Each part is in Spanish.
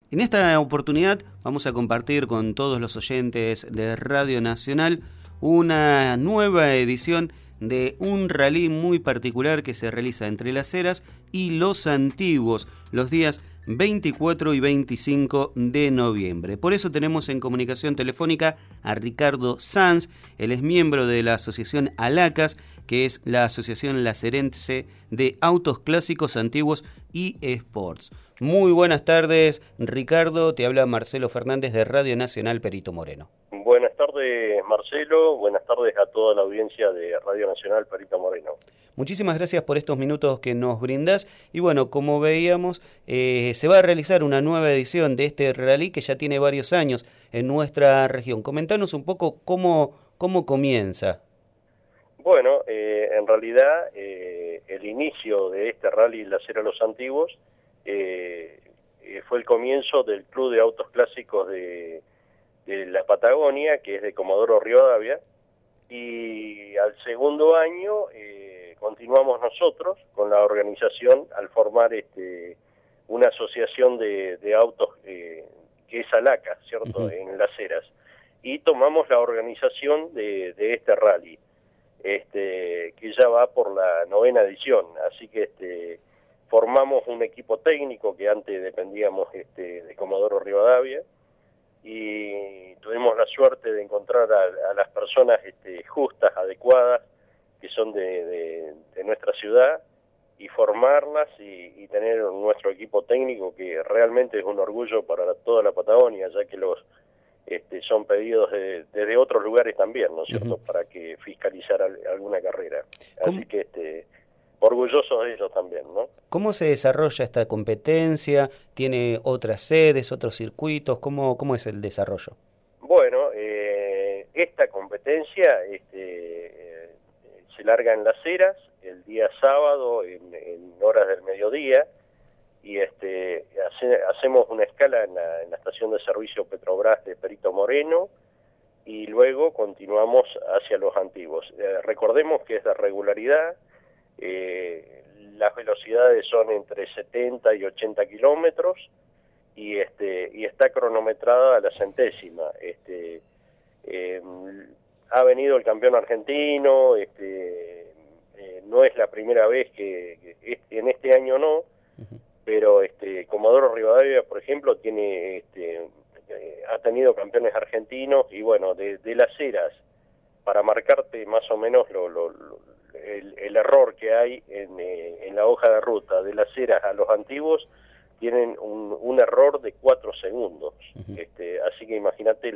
En esta oportunidad vamos a compartir con todos los oyentes de Radio Nacional una nueva edición de un rally muy particular que se realiza entre Las Heras y Los Antiguos los días 24 y 25 de noviembre. Por eso tenemos en comunicación telefónica a Ricardo Sanz. Él es miembro de la asociación ALACAS, que es la Asociación Lacerense de Autos Clásicos, Antiguos y Sports. Muy buenas tardes, Ricardo. Te habla Marcelo Fernández de Radio Nacional Perito Moreno. Buenas tardes, Marcelo. Buenas tardes a toda la audiencia de Radio Nacional Perito Moreno. Muchísimas gracias por estos minutos que nos brindás. Y bueno, como veíamos, se va a realizar una nueva edición de este rally que ya tiene varios años en nuestra región. Comentanos un poco cómo comienza. Bueno, en realidad el inicio de este rally Las Heras Los Antiguos fue el comienzo del Club de Autos Clásicos de la Patagonia, que es de Comodoro Rivadavia, y al segundo año continuamos nosotros con la organización al formar una asociación de autos que es ALACA, ¿cierto?, en Las Heras, y tomamos la organización de este rally, que ya va por la 9ª edición, así que formamos un equipo técnico que antes dependíamos de Comodoro Rivadavia, y tuvimos la suerte de encontrar a las personas justas, adecuadas, que son de nuestra ciudad, y formarlas y tener nuestro equipo técnico, que realmente es un orgullo para toda la Patagonia, ya que los son pedidos desde otros lugares también, ¿no es cierto?, para que fiscalizar alguna carrera. Así que orgullosos de ellos también, ¿no? ¿Cómo se desarrolla esta competencia? ¿Tiene otras sedes, otros circuitos? ¿Cómo es el desarrollo? Bueno, esta competencia se larga en Las Heras el día sábado en horas del mediodía, y hacemos una escala en la estación de servicio Petrobras de Perito Moreno, y luego continuamos hacia Los Antiguos. Recordemos que es de regularidad. Las velocidades son entre 70 y 80 kilómetros, y está cronometrada a la centésima. Ha venido el campeón argentino, no es la primera vez que en este año no, pero Comodoro Rivadavia, por ejemplo, ha tenido campeones argentinos, y bueno, de Las Heras, para marcarte más o menos el error que hay en la hoja de ruta, de Las Heras a Los Antiguos tienen un error de 4 segundos. Así que imagínate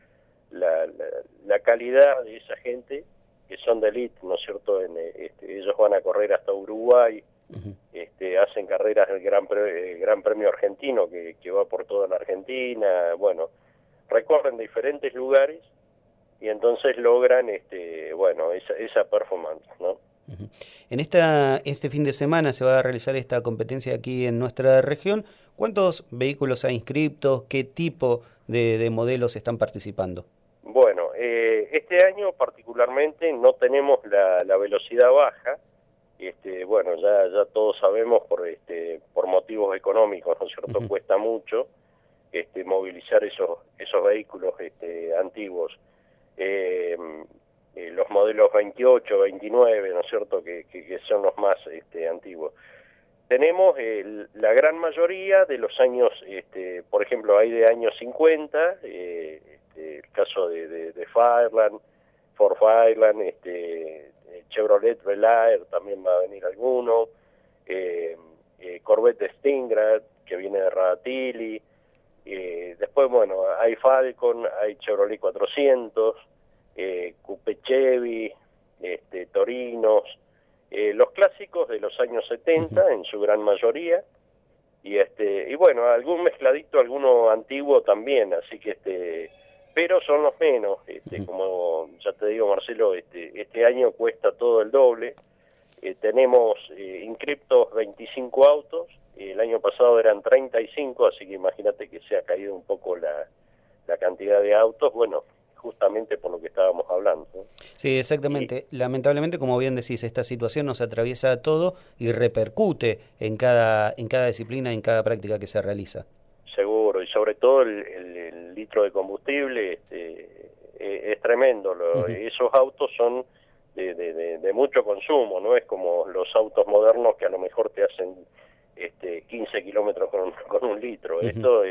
la calidad de esa gente, que son de elite, ¿no es cierto? Ellos van a correr hasta Uruguay, hacen carreras del Gran Premio Argentino, que va por toda la Argentina, bueno, recorren diferentes lugares, y entonces logran esa performance, ¿no? En este fin de semana se va a realizar esta competencia aquí en nuestra región. ¿Cuántos vehículos hay inscriptos? ¿Qué tipo de modelos están participando? Bueno, este año particularmente no tenemos la velocidad baja. Bueno, ya todos sabemos por motivos económicos, ¿no es cierto? Cuesta mucho movilizar esos vehículos antiguos. Los modelos 28, 29, ¿no es cierto?, que son los más antiguos. Tenemos la gran mayoría de los años, por ejemplo, hay de años 50, el caso de Fireland, Ford Fireland, Chevrolet Bel Air, también va a venir alguno, Corvette Stingray, que viene de Radatili, después, bueno, hay Falcon, hay Chevrolet 400, Coupe Chevy, Torinos, los clásicos de los años 70 en su gran mayoría, y bueno, algún mezcladito, alguno antiguo también, así que pero son los menos, como ya te digo, Marcelo, este año cuesta todo el doble. Tenemos inscriptos 25 autos, el año pasado eran 35, así que imagínate que se ha caído un poco la cantidad de autos, bueno, justamente por lo que estábamos hablando, ¿no? Sí, exactamente. Lamentablemente, como bien decís, esta situación nos atraviesa a todo y repercute en cada disciplina, en cada práctica que se realiza. Seguro. seguro, y sobre todo el litro de combustible es tremendo. Esos autos son de mucho consumo, no es como los autos modernos que a lo mejor te hacen 15 kilómetros con un litro. Esto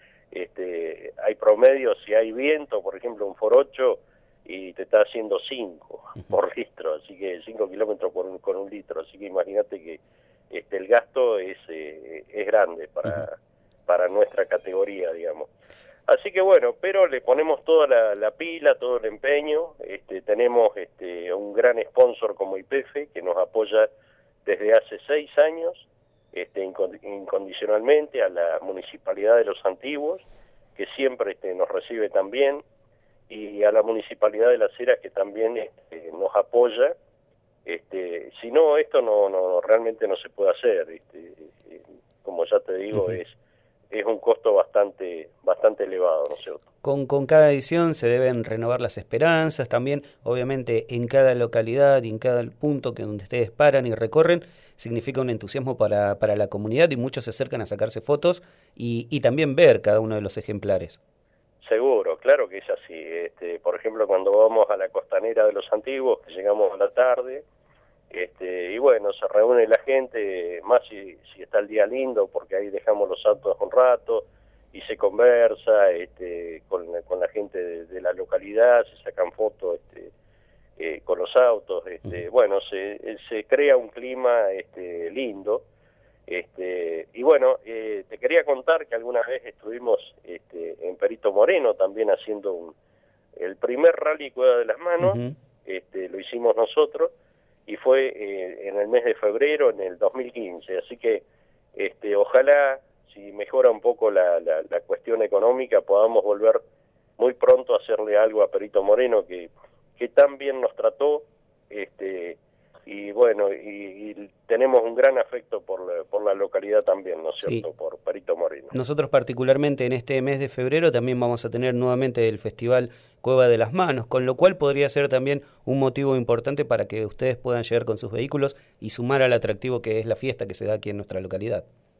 hay promedios, si hay viento, por ejemplo un Ford 8, y te está haciendo 5 por litro, así que 5 kilómetros con un litro, así que imagínate que el gasto es grande para nuestra categoría, digamos. Así que bueno, pero le ponemos toda la pila, todo el empeño. Tenemos un gran sponsor como YPF que nos apoya desde hace 6 años, incondicionalmente, a la Municipalidad de Los Antiguos, que siempre nos recibe también, y a la Municipalidad de Las Heras, que también nos apoya. Si no, esto no realmente no se puede hacer. Como ya te digo, es un costo bastante elevado, ¿no es cierto? Con cada edición se deben renovar las esperanzas, también obviamente en cada localidad y en cada punto donde ustedes paran y recorren, significa un entusiasmo para la comunidad, y muchos se acercan a sacarse fotos y también ver cada uno de los ejemplares. Seguro, claro que es así. Por ejemplo, cuando vamos a la costanera de Los Antiguos, que llegamos a la tarde, y bueno, se reúne la gente, más si está el día lindo, porque ahí dejamos los autos un rato y se conversa con la gente de la localidad, se sacan fotos con los autos. Bueno, se crea un clima lindo. Y bueno, te quería contar que alguna vez estuvimos en Perito Moreno también haciendo el primer rally Cueva de las Manos. Lo hicimos nosotros, y fue en el mes de febrero, en el 2015, así que ojalá, si mejora un poco la cuestión económica, podamos volver muy pronto a hacerle algo a Perito Moreno, que tan bien nos trató, y bueno, y tenemos un gran afecto por la localidad también, ¿no es cierto?, por Perito Moreno. Nosotros particularmente en este mes de febrero también vamos a tener nuevamente el Festival Cueva de las Manos, con lo cual podría ser también un motivo importante para que ustedes puedan llegar con sus vehículos y sumar al atractivo que es la fiesta que se da aquí en nuestra localidad.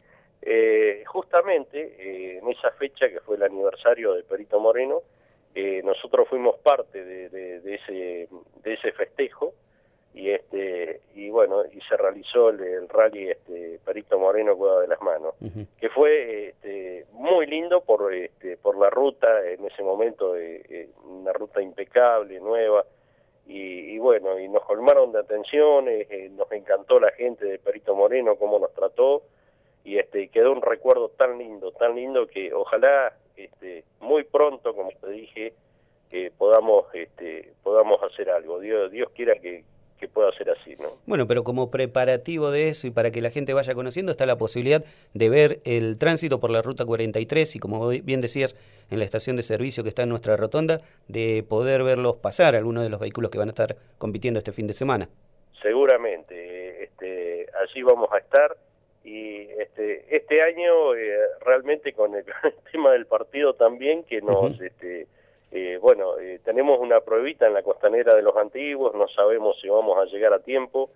Justamente en esa fecha, que fue el aniversario de Perito Moreno, nosotros fuimos parte de ese festejo, y bueno, y se realizó el rally Perito Moreno Cueva de las Manos, que fue muy lindo por la ruta, en ese momento una ruta impecable, nueva, y bueno, y nos colmaron de atenciones, nos encantó la gente de Perito Moreno, cómo nos trató, y quedó un recuerdo tan lindo que ojalá muy pronto, como te dije, podamos hacer algo. Dios quiera que pueda ser así, ¿no? Bueno, pero como preparativo de eso y para que la gente vaya conociendo, está la posibilidad de ver el tránsito por la Ruta 43 y, como bien decías, en la estación de servicio que está en nuestra rotonda, de poder verlos pasar, algunos de los vehículos que van a estar compitiendo este fin de semana. Seguramente, allí vamos a estar, y este año realmente con el tema del partido también, que nos... bueno, tenemos una pruebita en la costanera de Los Antiguos, no sabemos si vamos a llegar a tiempo.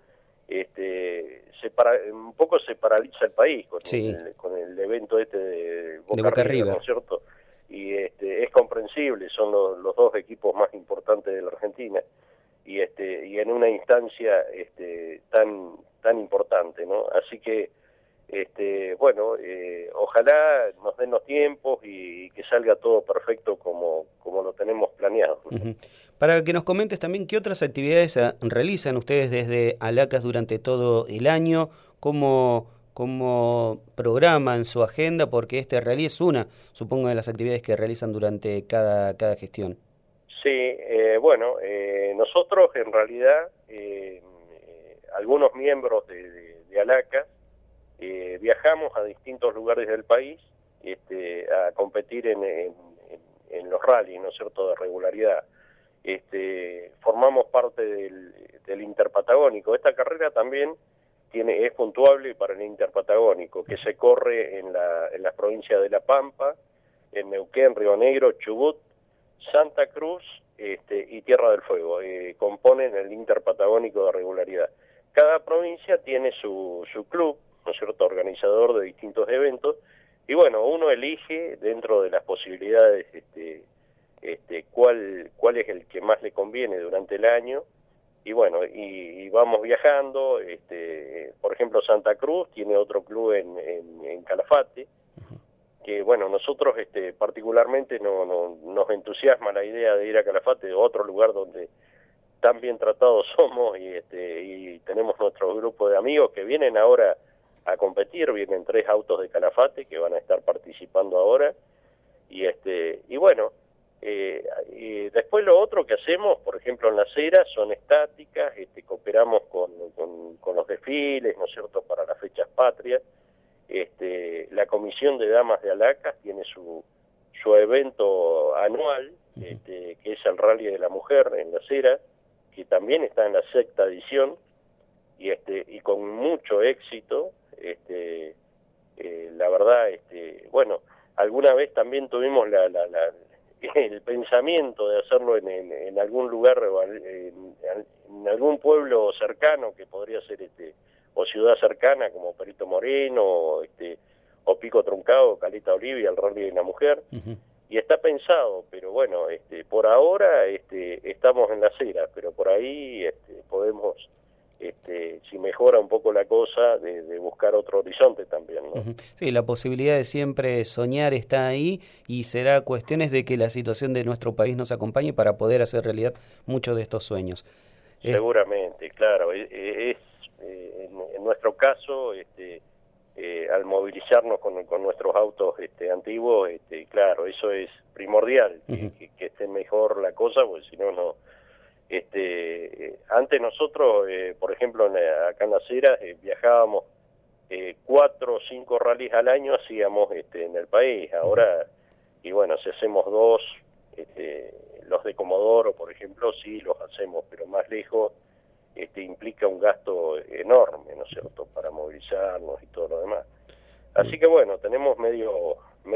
Un poco se paraliza el país con el evento de Boca River, ¿no es cierto? Y es comprensible, son los dos equipos más importantes de la Argentina, y en una instancia tan importante, ¿no? Así que bueno, ojalá nos den los tiempos y que salga todo perfecto como lo tenemos planeado, ¿no? Para que nos comentes también qué otras actividades realizan ustedes desde Alacas durante todo el año, cómo programan su agenda, porque este rally es supongo, de las actividades que realizan durante cada gestión. Sí, bueno, nosotros en realidad, algunos miembros de Alacas, viajamos a distintos lugares del país a competir en los rallies, ¿no es cierto?, de regularidad. Formamos parte del Interpatagónico. Esta carrera también es puntuable para el Interpatagónico, que se corre en las provincias de La Pampa, en Neuquén, Río Negro, Chubut, Santa Cruz y Tierra del Fuego. Componen el Interpatagónico de regularidad. Cada provincia tiene su club, ¿no es cierto?, organizador de distintos eventos, Y bueno, uno elige dentro de las posibilidades cuál es el que más le conviene durante el año. Y bueno, y vamos viajando. Por ejemplo, Santa Cruz tiene otro club en Calafate, que bueno, nosotros particularmente nos entusiasma la idea de ir a Calafate, otro lugar donde tan bien tratados somos, y tenemos nuestro grupo de amigos que vienen ahora a competir. Vienen 3 autos de Calafate que van a estar participando ahora, y bueno, y después lo otro que hacemos, por ejemplo, en las eras son estáticas, cooperamos con los desfiles, ¿no es cierto?, para las fechas patrias. La Comisión de Damas de Alacas tiene su evento anual, que es el Rally de la Mujer en Las Heras, que también está en la 6ª edición, y con mucho éxito. La verdad, bueno, alguna vez también tuvimos el pensamiento de hacerlo en algún lugar, en algún pueblo cercano que podría ser o ciudad cercana como Perito Moreno, o Pico Truncado, Caleta Olivia, el Rally de la Mujer. Y está pensado, pero bueno, por ahora estamos en la acera, pero por ahí podemos, si mejora un poco la cosa, de buscar otro horizonte también, ¿no? Sí, la posibilidad de siempre soñar está ahí, y será cuestiones de que la situación de nuestro país nos acompañe para poder hacer realidad muchos de estos sueños. Seguramente, claro. En nuestro caso, al movilizarnos con nuestros autos antiguos, claro, eso es primordial, que esté mejor la cosa, porque si no, antes nosotros, por ejemplo, acá en Las Heras, viajábamos 4 o 5 rallies al año, hacíamos en el país. Ahora, y bueno, si hacemos 2, los de Comodoro, por ejemplo, sí los hacemos, pero más lejos, implica un gasto enorme, ¿no es cierto?, para movilizarnos y todo lo demás. Así que bueno, tenemos medio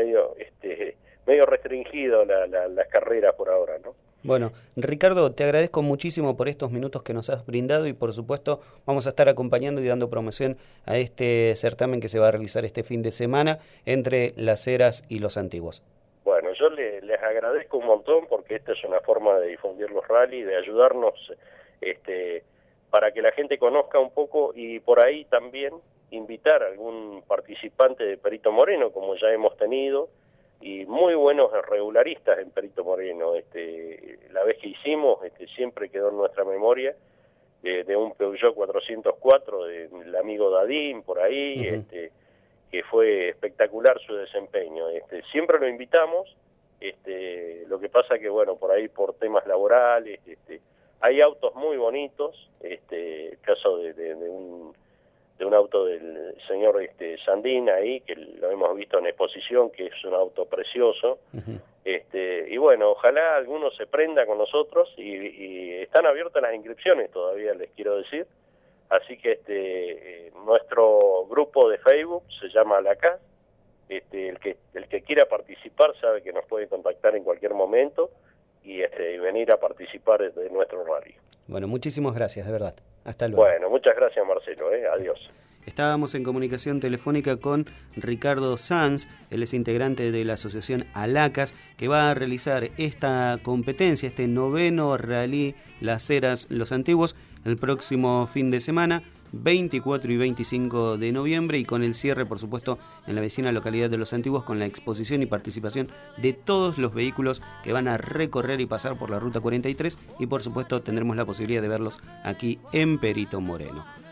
restringido las carreras por ahora, ¿no? Bueno, Ricardo, te agradezco muchísimo por estos minutos que nos has brindado, y por supuesto vamos a estar acompañando y dando promoción a este certamen que se va a realizar este fin de semana entre Las Heras y Los Antiguos. Bueno, yo les agradezco un montón, porque esta es una forma de difundir los rallies, de ayudarnos para que la gente conozca un poco, y por ahí también invitar a algún participante de Perito Moreno, como ya hemos tenido, y muy buenos regularistas en Perito Moreno. La vez que hicimos, siempre quedó en nuestra memoria, de un Peugeot 404 del amigo Dadín, por ahí, que fue espectacular su desempeño. Siempre lo invitamos, lo que pasa que, bueno, por ahí por temas laborales, hay autos muy bonitos, el caso de un auto del señor Sandín ahí, que lo hemos visto en exposición, que es un auto precioso. Y bueno, ojalá alguno se prenda con nosotros, y están abiertas las inscripciones todavía, les quiero decir. Así que nuestro grupo de Facebook se llama Alacas. El que quiera participar sabe que nos puede contactar en cualquier momento y venir a participar de nuestro rally. Bueno, muchísimas gracias, de verdad. Hasta luego. Bueno, muchas gracias, Marcelo. Adiós. Estábamos en comunicación telefónica con Ricardo Sanz, él es integrante de la asociación Alacas, que va a realizar esta competencia, este 9º rally Las Heras Los Antiguos, el próximo fin de semana, 24 y 25 de noviembre, y con el cierre, por supuesto, en la vecina localidad de Los Antiguos, con la exposición y participación de todos los vehículos que van a recorrer y pasar por la Ruta 43, y por supuesto tendremos la posibilidad de verlos aquí en Perito Moreno.